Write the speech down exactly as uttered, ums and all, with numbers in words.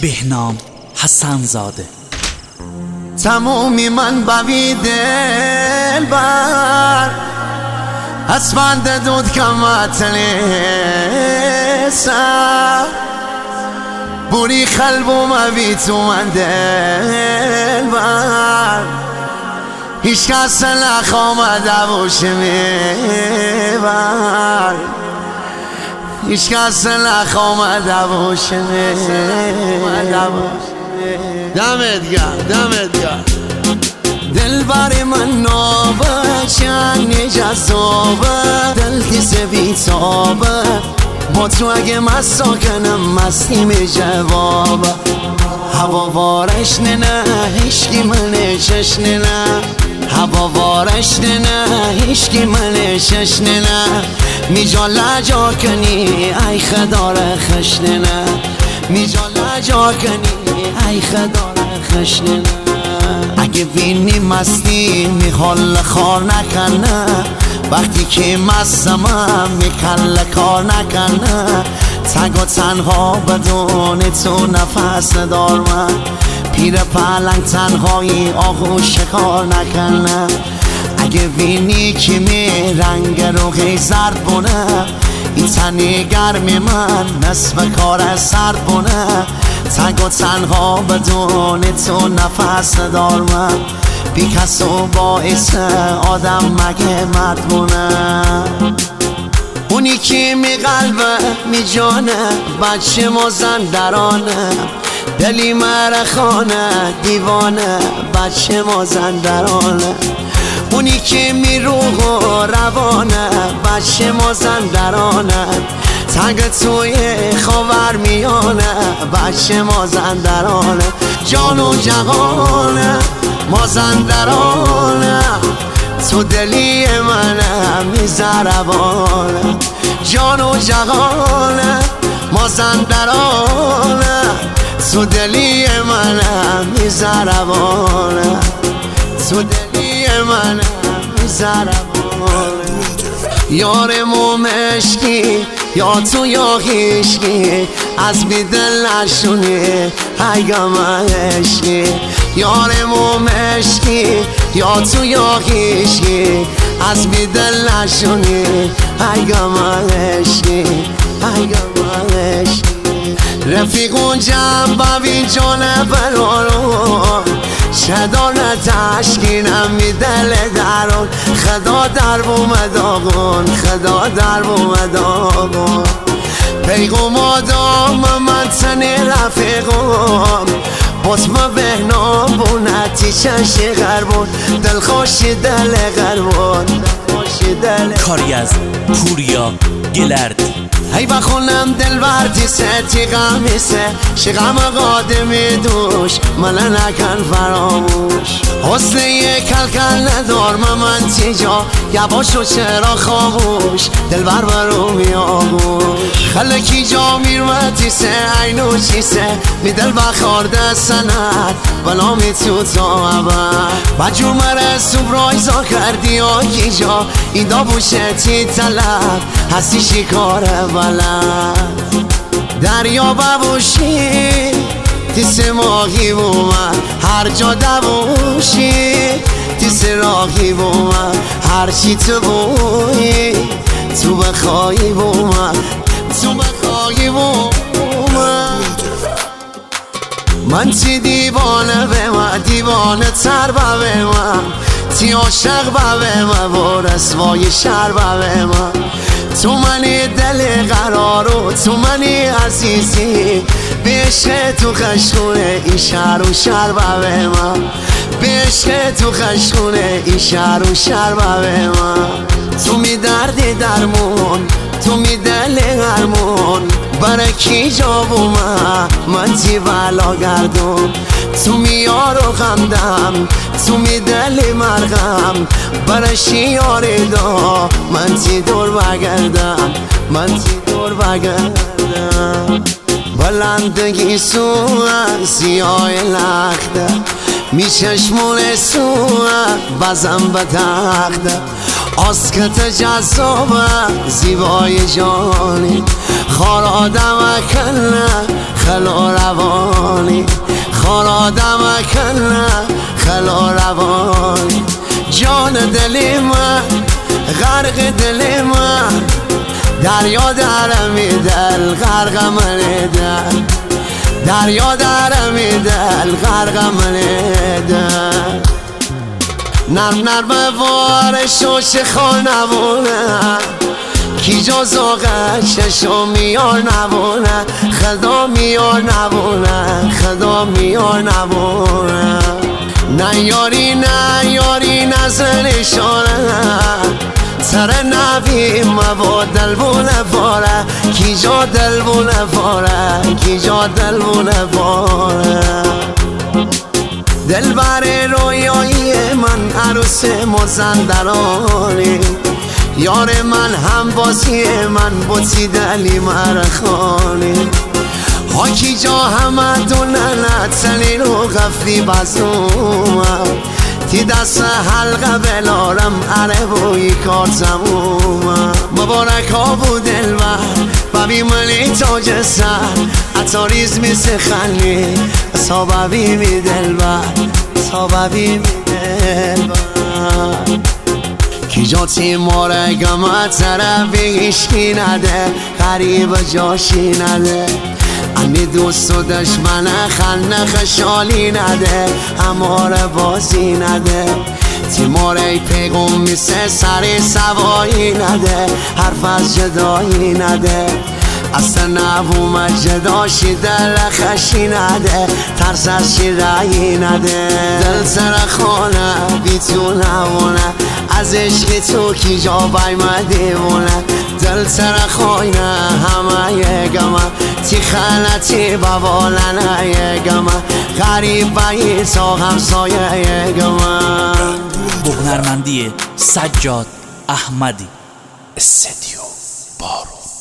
بهنام حسن زاده. تمومی من بوی دل بر اسفند دود کمت لیسا بوری خلبو موی تو من دل بر هیچ کس نخوامده باشه میبر هیچ کس نخوامده باشه میبر دمت گرم دمت گرم دل بر من نابه چنی جذابه دل تیز بیتابه با تو اگه مسا کنم مستی می جوابه هوا وارش نه هشکی من چشنه نه هوا وارش نه هشکی من چشنه نه می جا لجا کنی ای خدار خشنه نه می جا لجا کنی ای خدار خشنه نه اگه بینی مستی می حال خار نکنه وقتی که مستمم می کل کار نکنه تگ و تنها بدون تو نفس ندار من پیر پلنگ تنهایی آهو شکار نکنه اگه بینی که می رنگ روحی زرد بونه این تنی گرمی من نصف کار سرد بونه تگ و تنها بدون تو نفس ندار من بی کس و باعث آدم مگه مرد بونه اونی که می قلبه می جانه بچه مازندرانه دلی مرخانه دیوانه بچه مازندرانه اونی که می روح و روانه بچه مازندرانه تنگ توی خاور میانه بچه مازندرانه جان و جهانه مازندرانه تو دلی منه میزربانه جان و جهانه مازندرانه تو دلی منه میزربانه تو دلی منه میزربانه یار مومشکی یا تو یا هیشکی از بی دل نشونی ایگم عشقی یار مومشکی یا تو یا هیشکی از بی دل نشونی ایگم عشقی ایگم عشقی رفیقون جنب ببین جانه برارون شدان تشکینم می دل درون خدا در بومد آقون خدا در بومد آقون پیغم آدام من تنی رفیقم بسم بهنام بونتی چنشی غربون دل خوشی دل غربون کاری از پوریا گلرد ای بخونم دل بردی ستی غمیسه شغم قادمی دوش من نکن فراموش حسن یک کلکل ندار من تیجا یباشو چرا خاموش دل بر برو میاموش خلکی جا میرمتی سه اینو چیسه می دل بخارده سند بلا می تو تا عبر بجو مره سبرایزا کردی آکی جا این دا بوشتی طلب هستی شکاره بلد دریا ببوشی تیس ماهی بومن هر جا دبوشی تیس راهی بومن هر چی تو بوی تو بخوایی بومن تو بخوایی بومن من تی دیوانه به من دیوانه تر به من تی عاشق به من و رسوای شر به من تو منی دل قرارو تو منی عزیزی به عشق تو خشکونه این شهر و شهر به من به عشق تو خشکونه این شهر و شهر به من تو می دردی درمون تو می دل هرمون برای کی جا بومن من تی بلا گردون تو می یارو غمدم تو می دل مرغم برای شیاری دا من تی دور بگردم من تی دور بگردم بلندگی سوان سیاه لخته می چشمون سوان بزن به تخته آسکت جذابه زیبای جانی خار آدم کنه خلا روانی خارادم کنه خلا روانی جان دل من غرق دل من دریا درمی دل غرق من دل دریا درمی دل غرق من دل نرم نرم وارش و شخال نبونه کی جز آغشش میار نبونه خدا میار نبونه خدا میار نبونه نه یاری نه یاری نظرشانه سر نبی مبا دل بونه باره کی جا دل بونه باره کی جا دل بونه باره دل بر رویایی من عروس مازندرانی یار من هم بازی من بوتی دلی مرخانی حاکی جا همه دوننه تنی رو غفلی بزومم تی دست حلقه بلارم عره بوی کار زمومم مبارک ها بود دلبر ببی منی تاج سر اتاریز می سخنی صاببی می دلبر صاببی می دلبر کی جا تیماره گمه طرفی هیشکی نده غریب جاشی نده انی دوست و دشمن خلنه خشالی نده هماره بازی نده تیماره پیغم میسه سری سوایی نده حرف از جدایی نده اصلا نبوم جداشی دل خشی نده ترس از شیرایی نده دل سر خانه بی تو نمونه از عشق تو کی جا بایم دیوونه دل سر خانه همه یگمه تی خلطی ببالنه یگمه غریب بایی تا همسایه یگمه با هنرمندی سجاد احمدی استدیو بارو.